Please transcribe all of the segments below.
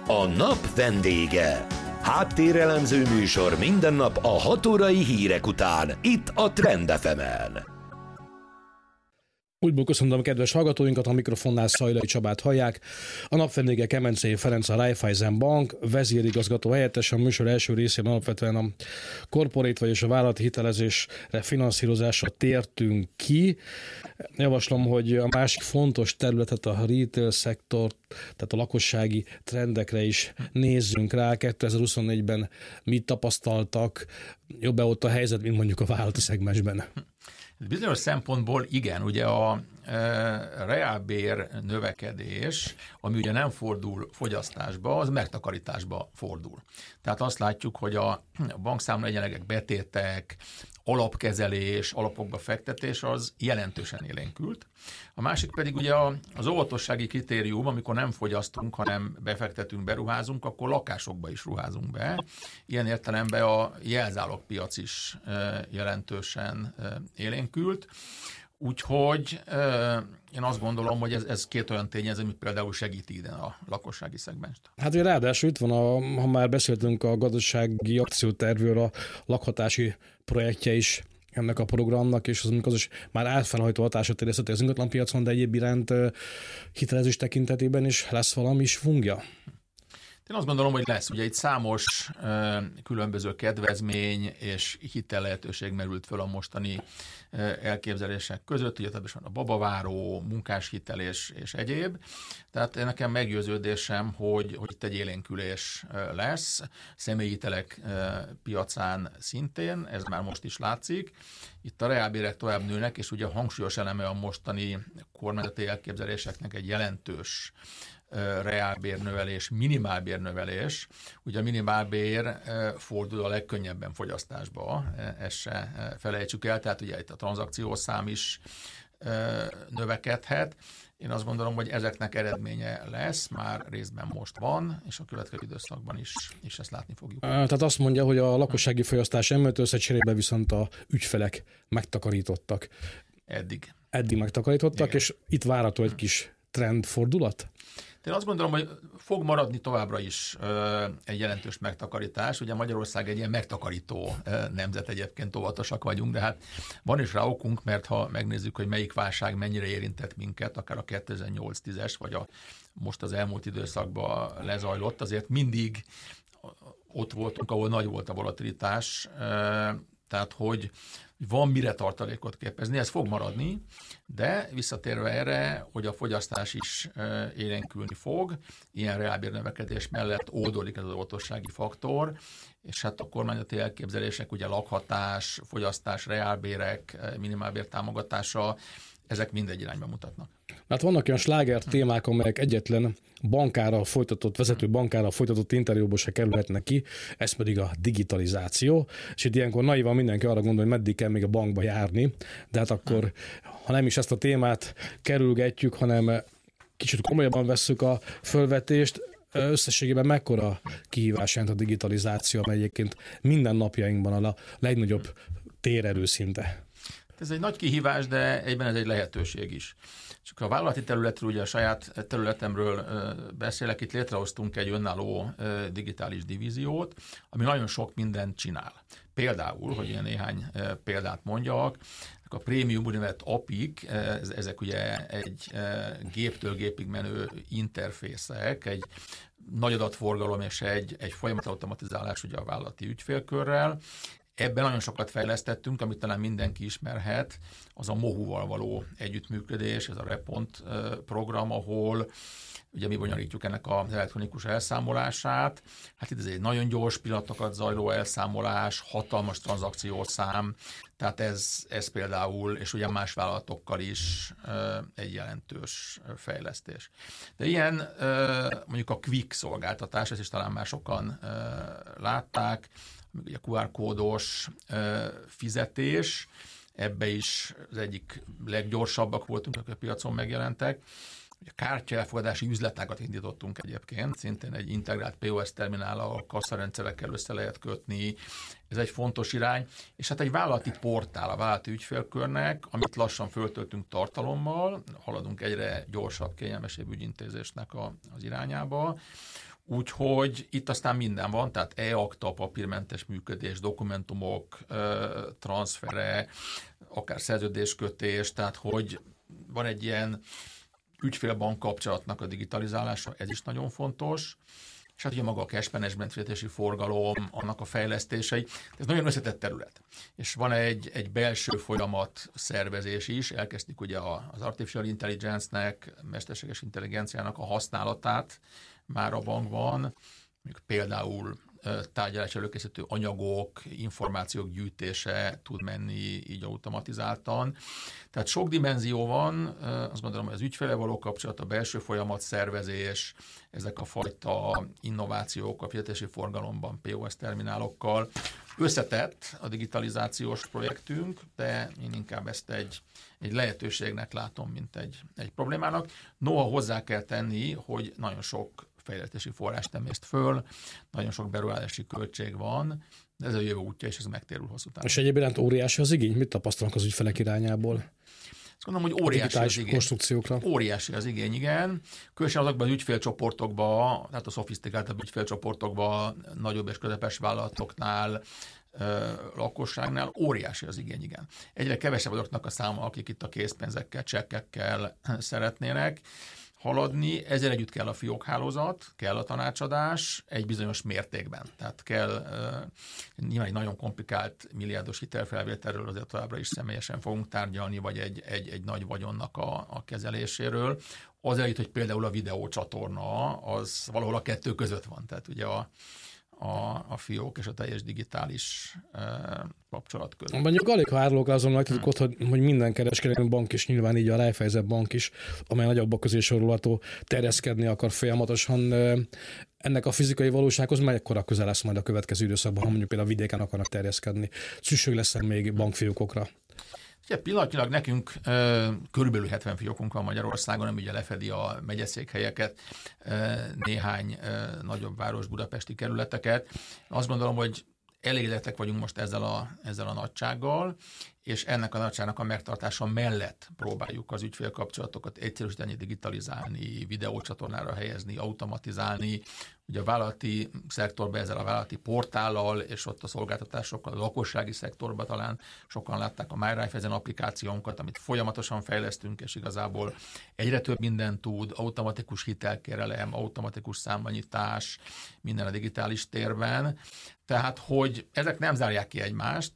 A nap vendége. Háttérelemző műsor minden nap a 6 órai hírek után, itt a Trend FM-en. Újból köszöntöm a kedves hallgatóinkat, a mikrofonnál Szajlai Csabát hallják. A nap vendége Kemencei Ferenc, a Raiffeisen Bank vezérigazgató helyettes. A műsor első részében alapvetően a corporate vagyis a vállalati hitelezésre, finanszírozásra tértünk ki. Javaslom, hogy a másik fontos területet, a retail szektort, tehát a lakossági trendekre is nézzünk rá. 2024-ben mit tapasztaltak? Jobb-e ott a helyzet, mint mondjuk a vállalati szegmensben? Bizonyos szempontból igen, ugye a reálbér növekedés, ami ugye nem fordul fogyasztásba, az megtakarításba fordul. Tehát azt látjuk, hogy a bankszámla egyenlegek, betétek, alapkezelés, alapokba fektetés az jelentősen élénkült. A másik pedig ugye az óvatossági kritérium, amikor nem fogyasztunk, hanem befektetünk, beruházunk, akkor lakásokba is ruházunk be. Ilyen értelemben a jelzálogpiac is jelentősen élénkült. Úgyhogy én azt gondolom, hogy ez két olyan tényező, ami például segíti ide a lakossági szegmenst. Hát ugye ráadásul itt van, ha már beszéltünk a gazdasági akciótervről, a lakhatási projektje is ennek a programnak, és az is már átfelhajtó hatását érezheti az ingatlanpiacon, de egyéb iránt hitelezés tekintetében is lesz valami svungja? Én azt gondolom, hogy lesz. Ugye itt számos különböző kedvezmény és hitel lehetőség merült föl a mostani elképzelések között, ugye tehát a babaváró, munkáshitel és egyéb. Tehát nekem meggyőződésem, hogy itt egy élénkülés lesz. Személyi hitelek piacán szintén, ez már most is látszik. Itt a reálbérek tovább nőnek, és ugye a hangsúlyos eleme a mostani kormányzati elképzeléseknek egy jelentős reálbérnövelés, minimálbérnövelés. Ugye a minimálbér fordul a legkönnyebben fogyasztásba, ezt se felejtsük el, tehát ugye itt a tranzakciószám is növekedhet. Én azt gondolom, hogy ezeknek eredménye lesz, már részben most van, és a következő időszakban is ezt látni fogjuk. Tehát azt mondja, hogy a lakossági fogyasztás emeltő összecserébe viszont a ügyfelek megtakarítottak. Eddig megtakarítottak, igen. És itt várható egy kis trendfordulat? Én azt gondolom, hogy fog maradni továbbra is egy jelentős megtakarítás. Ugye Magyarország egy ilyen megtakarító nemzet, egyébként óvatosak vagyunk, de hát van is rá okunk, mert ha megnézzük, hogy melyik válság mennyire érintett minket, akár a 2008-10-es, vagy most az elmúlt időszakban lezajlott, azért mindig ott voltunk, ahol nagy volt a volatilitás, tehát hogy van mire tartalékot képezni, ez fog maradni, de visszatérve erre, hogy a fogyasztás is élénkülni fog, ilyen reálbérnövekedés mellett oldódik ez az óvatossági faktor, és hát a kormányzati elképzelések, ugye lakhatás, fogyasztás, reálbérek, minimálbér támogatása, ezek mindegy irányba mutatnak. Hát vannak olyan sláger témák, amelyek egyetlen vezető bankára folytatott interjúból se kerülhetnek ki, ez pedig a digitalizáció, és itt ilyenkor naivan mindenki arra gondol, hogy meddig kell még a bankba járni, de hát akkor, ha nem is ezt a témát kerülgetjük, hanem kicsit komolyabban vesszük a fölvetést, összességében mekkora kihívás jelent a digitalizáció, amely egyébként minden napjainkban a legnagyobb térerő szinte? Ez egy nagy kihívás, de egyben ez egy lehetőség is. Csak a vállalati területről, ugye a saját területemről beszélek, itt létrehoztunk egy önálló digitális divíziót, ami nagyon sok mindent csinál. Például, hogy ilyen néhány példát mondjak, a prémium úgynevezett API-k, ezek ugye egy géptől gépig menő interfészek, egy nagy adatforgalom és egy folyamatautomatizálás ugye a vállalati ügyfélkörrel. Ebben nagyon sokat fejlesztettünk, amit talán mindenki ismerhet, az a Mohu-val való együttműködés, ez a Repont program, ahol ugye mi bonyolítjuk ennek az elektronikus elszámolását. Hát itt ez egy nagyon gyors pillanatokat zajló elszámolás, hatalmas tranzakciószám, tehát ez például, és ugye más vállalatokkal is egy jelentős fejlesztés. De ilyen mondjuk a Quick szolgáltatás, ezt is talán már sokan látták, ugye QR kódos fizetés, ebbe is az egyik leggyorsabbak voltunk, akik a piacon megjelentek. Ugye kártyaelfogadási üzletágat indítottunk egyébként, szintén egy integrált POS terminállal, kasszarendszerekkel össze lehet kötni, ez egy fontos irány, és hát egy vállalati portál a vállalati ügyfélkörnek, amit lassan föltöltünk tartalommal, haladunk egyre gyorsabb, kényelmesebb ügyintézésnek az irányába. Úgyhogy itt aztán minden van, tehát e-akta, papírmentes működés, dokumentumok, transfere, akár szerződéskötés, tehát hogy van egy ilyen ügyfél-bank kapcsolatnak a digitalizálása, ez is nagyon fontos. És hát ugye maga a cash management, fizetési forgalom, annak a fejlesztései. Ez nagyon összetett terület. És van egy belső folyamat szervezés is, elkezdtük ugye az artificial intelligence-nek, mesterséges intelligenciának a használatát már a bankban, például tárgyalás előkészítő anyagok, információk gyűjtése tud menni így automatizáltan. Tehát sok dimenzió van, azt gondolom, hogy az ügyfele való kapcsolat, a belső folyamat szervezés, ezek a fajta innovációk a fizetési forgalomban, POS terminálokkal. Összetett a digitalizációs projektünk, de én inkább ezt egy lehetőségnek látom, mint egy problémának. Noha hozzá kell tenni, hogy nagyon sok fejlesztési forrást emészt föl, nagyon sok beruházási költség van, de ez a jövő útja, és ez megtérül hosszú távon. És egyébként óriási az igény? Mit tapasztalnak az ügyfelek irányából? Azt gondolom, hogy óriási az igény. Konstrukciókra. Óriási az igény, igen. Különösen azokban az ügyfélcsoportokban, tehát a szofisztikáltabb ügyfélcsoportokban, nagyobb és közepes vállalatoknál, lakosságnál óriási az igény, igen. Egyre kevesebb azoknak a száma, akik itt a készpénzekkel, csekkekkel szeretnének haladni, ezzel együtt kell a fiókhálózat, kell a tanácsadás egy bizonyos mértékben. Tehát kell, nyilván egy nagyon komplikált milliárdos hitelfelvételről azért továbbra is személyesen fogunk tárgyalni, vagy egy nagy vagyonnak a kezeléséről. Az együtt, hogy például a videócsatorna, az valahol a kettő között van. Tehát ugye a fiók és a teljes digitális kapcsolat között. Mondjuk alig árulok azon nagytatok ott, hogy minden kereskedelmi bank is, nyilván így a Raiffeisen bank is, amely nagyobbak közé sorolható, terjeszkedni akar folyamatosan. Ennek a fizikai valósághoz mekkora közel lesz majd a következő időszakban, ha mondjuk például a vidéken akarnak terjeszkedni? Szükség lesz még bankfiókokra? Ugye pillanatnyilag nekünk körülbelül 70 fiókunk van Magyarországon, ami ugye lefedi a megyeszékhelyeket, néhány nagyobb város, budapesti kerületeket. Azt gondolom, hogy elégedettek vagyunk most ezzel a nagysággal, és ennek a nagyságnak a megtartása mellett próbáljuk az ügyfélkapcsolatokat egyszerűsíteni, digitalizálni, videócsatornára helyezni, automatizálni. Ugye a vállalati szektorban ezzel a vállalati portállal, és ott a szolgáltatásokkal, a lakossági szektorban talán sokan látták a My Raiffeisen applikációnkat, amit folyamatosan fejlesztünk, és igazából egyre több mindent tud, automatikus hitelkérelem, automatikus számlanyítás, minden a digitális térben. Tehát, hogy ezek nem zárják ki egymást,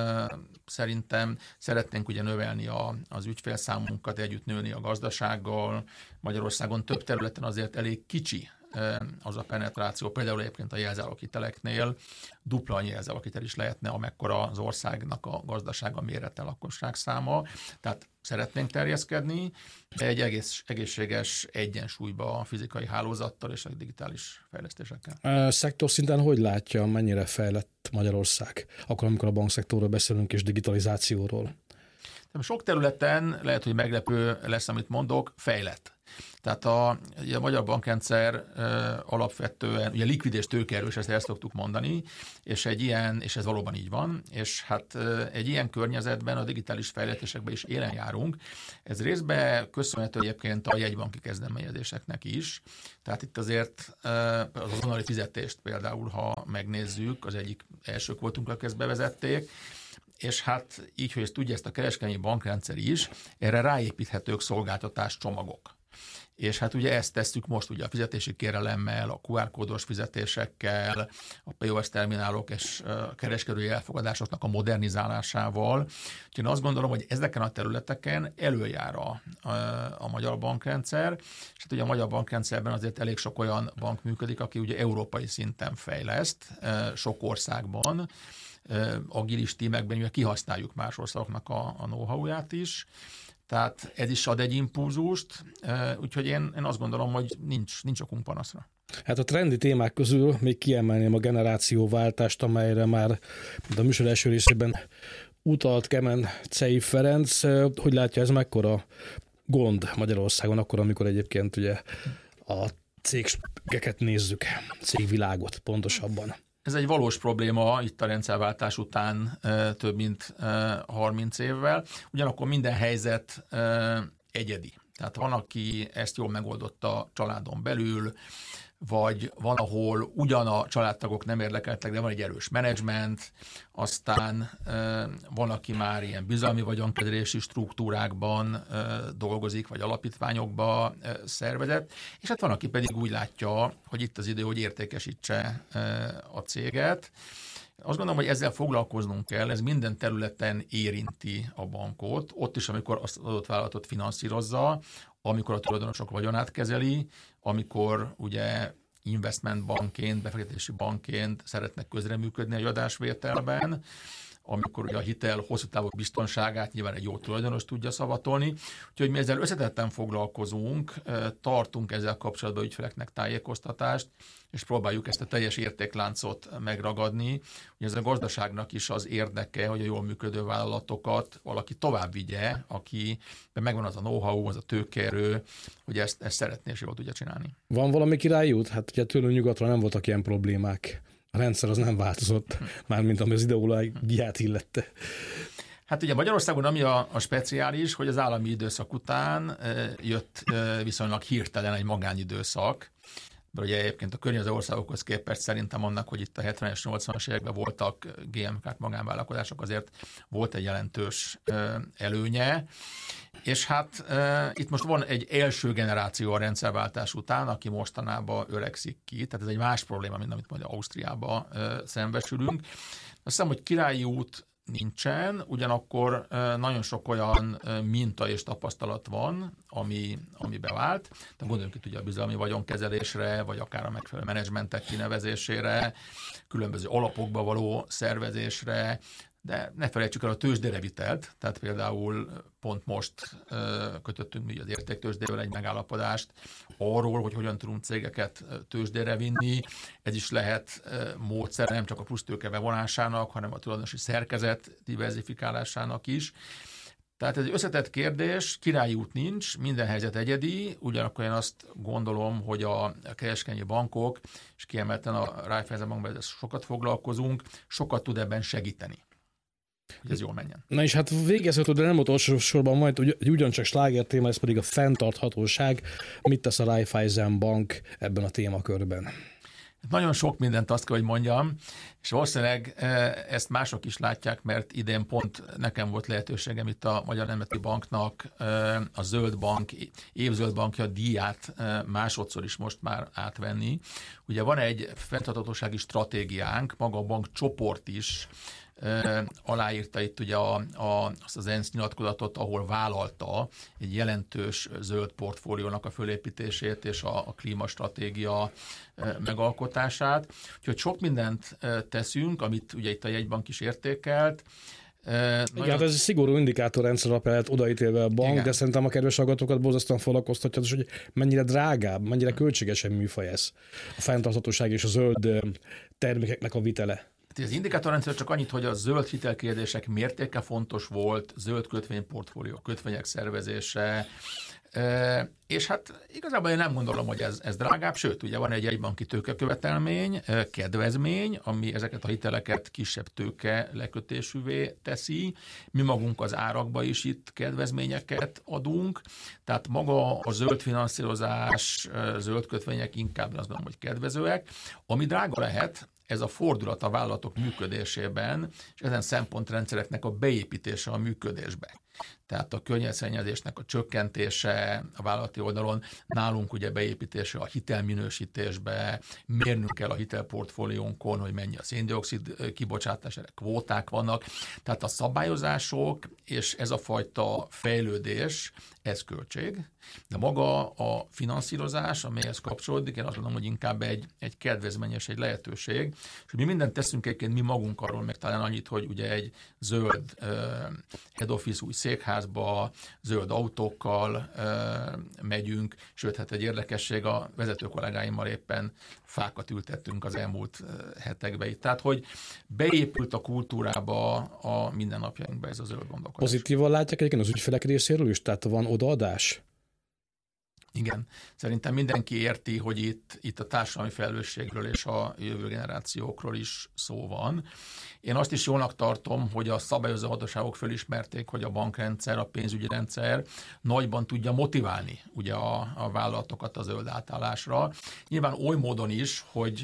szerintem szeretnénk ugye növelni az ügyfélszámunkat, együtt nőni a gazdasággal. Magyarországon több területen azért elég kicsi az a penetráció, például egyébként a jelzáloghiteleknél dupla annyi jelzáloghitel is lehetne, amekkora az országnak a gazdasága, mérete, lakosság száma. Tehát szeretnénk terjeszkedni egy egészséges egyensúlyba a fizikai hálózattal és a digitális fejlesztésekkel. Szektor szinten hogy látja, mennyire fejlett Magyarország, akkor amikor a bankszektorról beszélünk és digitalizációról? Sok területen, lehet, hogy meglepő lesz, amit mondok, fejlett. Tehát a magyar bankrendszer alapvetően, ugye likvid és tőkeerős, ezt szoktuk mondani, és és ez valóban így van, és hát egy ilyen környezetben a digitális fejlesztésekben is élen járunk. Ez részben köszönhető egyébként a jegybanki kezdeményezéseknek is. Tehát itt azért az azonnali fizetést például, ha megnézzük, az egyik elsők voltunk, akik ezt bevezették, és hát így, hogy ezt tudja ezt a kereskedelmi bankrendszer is, erre ráépíthetők szolgáltatás csomagok. És hát ugye ezt tesszük most ugye a fizetési kérelemmel, a QR-kódos fizetésekkel, a POS terminálok és a kereskedői elfogadásoknak a modernizálásával. Úgyhogy én azt gondolom, hogy ezeken a területeken előjár a magyar bankrendszer, és hát ugye a magyar bankrendszerben azért elég sok olyan bank működik, aki ugye európai szinten fejleszt, sok országban, agilis tímekben ugye kihasználjuk más országoknak a know-how-ját is. Tehát ez is ad egy impulzust, úgyhogy én azt gondolom, hogy nincs okunk panaszra. Hát a trendi témák közül még kiemelném a generációváltást, amelyre már a műsor első részében utalt Kemencei Ferenc. Hogy látja, ez mekkora gond Magyarországon, akkor, amikor egyébként ugye a cégeket nézzük, cégvilágot pontosabban? Ez egy valós probléma itt a rendszerváltás után több mint 30 évvel. Ugyanakkor minden helyzet egyedi. Tehát van, aki ezt jól megoldotta családon belül, vagy van, ahol ugyan a családtagok nem érdekeltek, de van egy erős menedzsment, aztán van, aki már ilyen bizalmi vagyonkezelési struktúrákban dolgozik, vagy alapítványokba szervezett, és hát van, aki pedig úgy látja, hogy itt az idő, hogy értékesítse a céget. Azt gondolom, hogy ezzel foglalkoznunk kell, ez minden területen érinti a bankot, ott is, amikor azt az adott vállalatot finanszírozza, amikor a tulajdonosok vagyonát kezeli, amikor ugye investment bankként, befektetési bankként szeretnek közreműködni a jadásvételben, amikor ugye a hitel hosszú távú biztonságát nyilván egy jó tulajdonos tudja szavatolni. Úgyhogy mi ezzel összetetten foglalkozunk, tartunk ezzel kapcsolatban ügyfeleknek tájékoztatást, és próbáljuk ezt a teljes értékláncot megragadni. Ugye ez a gazdaságnak is az érdeke, hogy a jól működő vállalatokat valaki tovább vigye, akiben megvan az a know-how, az a tőkeerő, hogy ezt szeretné és jól tudja csinálni. Van valami királyi út? Hát ugye tőlünk nyugatra nem voltak ilyen problémák. A rendszer az nem változott, mármint ami az ideológiát illette. Hát ugye Magyarországon ami a speciális, hogy az állami időszak után jött viszonylag hirtelen egy magánidőszak, de ugye egyébként a környező országokhoz képest szerintem annak, hogy itt a 70-es, 80-as években voltak GMK-k magánvállalkozások, azért volt egy jelentős előnye, és hát itt most van egy első generáció a rendszerváltás után, aki mostanában öregszik ki, tehát ez egy más probléma, mint amit majd Ausztriában szembesülünk. Azt hiszem, hogy királyi út nincsen, ugyanakkor nagyon sok olyan minta és tapasztalat van, ami bevált. Tehát gondoljunk itt ugye a bizalmi vagyonkezelésre, vagy akár a megfelelő menedzsmentek kinevezésére, különböző alapokba való szervezésre, de ne felejtsük el a tőzsdére vitelt, tehát például pont most kötöttünk mi az értéktőzsdével egy megállapodást arról, hogy hogyan tudunk cégeket tőzsdére vinni. Ez is lehet módszer nem csak a plusztőke bevonásának, hanem a tulajdonosi szerkezet diverzifikálásának is. Tehát ez egy összetett kérdés, királyi út nincs, minden helyzet egyedi, ugyanakkor én azt gondolom, hogy a kereskedelmi bankok, és kiemelten a Raiffeisen bankban ezzel sokat foglalkozunk, sokat tud ebben segíteni, hogy ez jól menjen. Na és hát végezetül, de nem utolsó sorban majd ugyancsak sláger téma, ez pedig a fenntarthatóság. Mit tesz a Raiffeisen Bank ebben a témakörben? Nagyon sok mindent azt kell, hogy mondjam, és valószínűleg ezt mások is látják, mert idén pont nekem volt lehetőségem itt a Magyar Nemzeti Banknak a Zöld Bank, évzöld bankja díját másodszor is most már átvenni. Ugye van egy fenntarthatósági stratégiánk, maga a bankcsoport is aláírta itt ugye azt az ENSZ nyilatkozatot, ahol vállalta egy jelentős zöld portfóliónak a fölépítését és a klímastratégia megalkotását. Úgyhogy sok mindent teszünk, amit ugye itt a jegybank is értékelt. Igen, hát ez egy szigorú indikátorrendszer alapján odaítélve a bank, igen. De szerintem a kedves hallgatókat borzasztóan foglalkoztatja, hogy mennyire drágább, mennyire költségesebb műfaj ez a fenntarthatóság és a zöld termékeknek a vitele. Az indikátorrendszer csak annyit, hogy a zöld hitelkérdések mértéke fontos volt, zöld kötvényportfólió, kötvények szervezése, és hát igazából én nem gondolom, hogy ez drágább, sőt, ugye van egy jegybanki tőkekövetelmény, kedvezmény, ami ezeket a hiteleket kisebb tőke lekötésűvé teszi. Mi magunk az árakba is itt kedvezményeket adunk, tehát maga a zöld finanszírozás, zöld kötvények inkább azt gondolom, hogy kedvezőek. Ami drága lehet, ez a fordulat a vállalatok működésében, és ezen szempontrendszereknek a beépítése a működésbe. Tehát a környezetszennyezésnek a csökkentése a vállalati oldalon, nálunk ugye beépítése a hitelminősítésbe, mérnünk kell a hitelportfóliónkon, hogy mennyi a széndioxid kibocsátás, erre kvóták vannak. Tehát a szabályozások és ez a fajta fejlődés, ez költség, de maga a finanszírozás, amelyhez kapcsolódik, én azt mondom, hogy inkább egy kedvezményes, egy lehetőség, és mi mindent teszünk egyébként mi magunk arról, meg talán annyit, hogy ugye egy zöld head office új székházba, zöld autókkal megyünk, sőt, hát egy érdekesség, a vezető kollégáimmal éppen fákat ültettünk az elmúlt hetekben itt. Tehát, hogy beépült a kultúrába a mindennapjainkba ez a zöld gondolkodás. Pozitívan látják egyébként az ügyfelek részéről is? Tehát van odaadás? Igen, szerintem mindenki érti, hogy itt a társadalmi felelősségről és a jövő generációkról is szó van. Én azt is jónak tartom, hogy a szabályozó hatóságok fölismerték, hogy a bankrendszer, a pénzügyi rendszer nagyban tudja motiválni ugye a vállalatokat a zöld átállásra. Nyilván oly módon is, hogy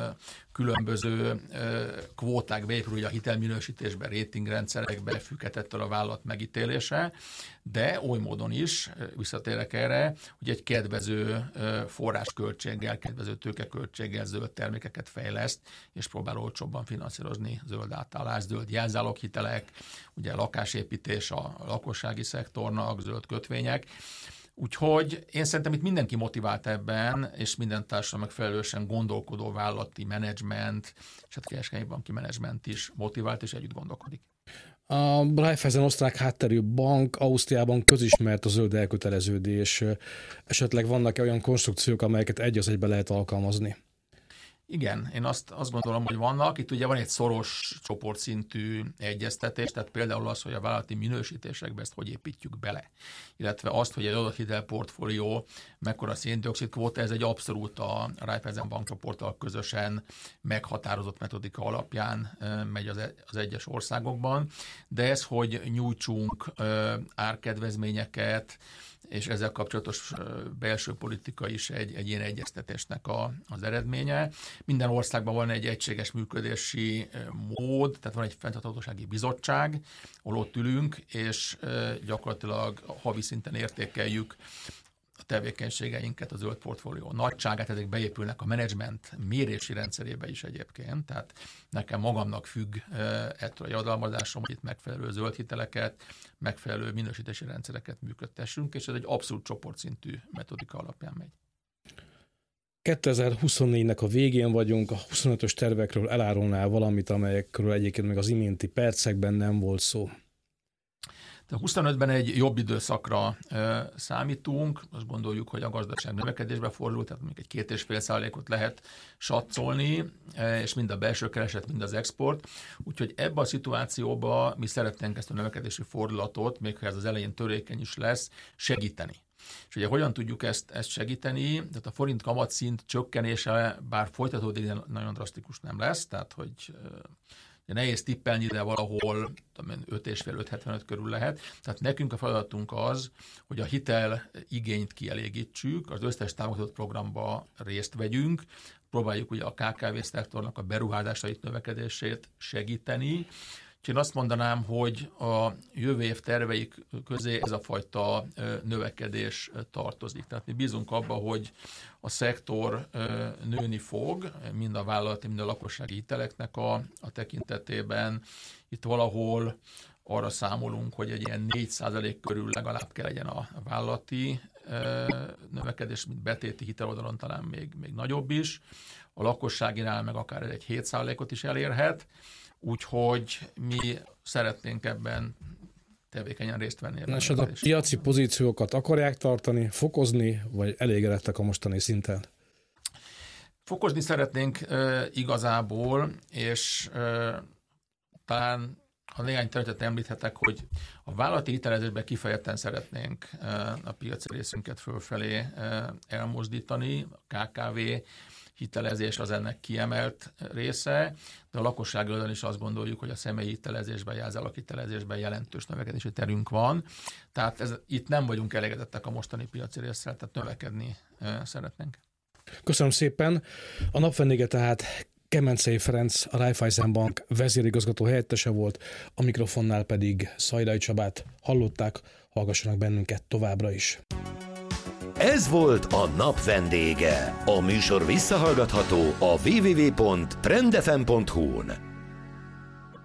különböző kvóták beépül ugye a hitelminősítésbe, ratingrendszerekbe, függetettől a vállalat megítélése, de oly módon is, visszatérek erre, hogy egy kedvező forrásköltséggel, kedvező tőkeköltséggel zöld termékeket fejleszt, és próbál olcsóbban finanszírozni zöld átállás, zöld jelzáloghitelek, ugye lakásépítés a lakossági szektornak, zöld kötvények. Úgyhogy én szerintem itt mindenki motivált ebben, és minden társadalom megfelelősen gondolkodó vállalati menedzsment, és hát kereskedelmi banki menedzsment is motivált, és együtt gondolkodik. A Raiffeisen osztrák hátterű bank Ausztriában közismert a zöld elköteleződés. Esetleg vannak-e olyan konstrukciók, amelyeket egy az egybe lehet alkalmazni? Igen, én azt gondolom, hogy vannak. Itt ugye van egy szoros csoportszintű egyeztetés, tehát például az, hogy a vállalati minősítésekbe ezt hogy építjük bele. Illetve azt, hogy egy adott hitelportfólió mekkora széndioxid kvóta, ez egy abszolút a Raiffeisen bankcsoporttal közösen meghatározott metodika alapján megy az egyes országokban. De ez, hogy nyújtsunk árkedvezményeket, és ezzel kapcsolatos belső politika is egy ilyen egyeztetésnek az eredménye. Minden országban van egy egységes működési mód, tehát van egy fenntarthatósági bizottság, ahol ott ülünk, és gyakorlatilag havi szinten értékeljük a tevékenységeinket, a zöld portfólió nagyságát, ezek beépülnek a menedzsment mérési rendszerébe is egyébként, tehát nekem magamnak függ ettől a javadalmazásom, hogy itt megfelelő zöld hiteleket, megfelelő minősítési rendszereket működtessünk, és ez egy abszolút csoportszintű metodika alapján megy. 2024-nek a végén vagyunk, a 25-ös tervekről elárulnál valamit, amelyekről egyébként még az iménti percekben nem volt szó. De 25-ben egy jobb időszakra számítunk, azt gondoljuk, hogy a gazdaság növekedésbe fordul, tehát még egy 2,5%-ot lehet satszolni, és mind a belső kereslet, mind az export. Úgyhogy ebben a szituációban mi szeretnénk ezt a növekedési fordulatot, még ha ez az elején törékeny is lesz, segíteni. És ugye hogyan tudjuk ezt segíteni? Tehát a forint kamatszint csökkenése, bár folytatódik, de nagyon drasztikus nem lesz, tehát hogy nehéz tippelni, de valahol 5,5-5,75 körül lehet. Tehát nekünk a feladatunk az, hogy a hitel igényt kielégítsük, az összes támogatott programba részt vegyünk, próbáljuk ugye a KKV-szektornak a beruházásait, növekedését segíteni. Én azt mondanám, hogy a jövő év terveik közé ez a fajta növekedés tartozik. Tehát mi bízunk abba, hogy a szektor nőni fog, mind a vállalati, mind a lakossági hiteleknek a tekintetében. Itt valahol arra számolunk, hogy egy ilyen 4% körül legalább kell legyen a vállalati növekedés, mint betéti hiteloldalon talán még nagyobb is. A lakosságinál meg akár egy 7%-ot is elérhet. Úgyhogy mi szeretnénk ebben tevékenyen részt venni. És a piaci pozíciókat akarják tartani, fokozni, vagy elégedettek a mostani szinten? Fokozni szeretnénk igazából, és talán ha néhány területet említhetek, hogy a vállalati hitelezésben kifejezetten szeretnénk a piaci részünket fölfelé elmozdítani, a KKV hitelezés az ennek kiemelt része, de a lakosság oldalon is azt gondoljuk, hogy a személyi hitelezésben, jelzáloghitelezésben jelentős növekedési terünk van. Tehát itt nem vagyunk elégedettek a mostani piaci résszel, tehát növekedni szeretnénk. Köszönöm szépen. A napvendége tehát Kemencei Ferenc, a Raiffeisen Bank vezérigazgató helyettese volt, a mikrofonnál pedig Szajdai Csabát hallották, hallgassanak bennünket továbbra is. Ez volt a nap vendége. A műsor visszahallgatható a www.trendfm.hu-n.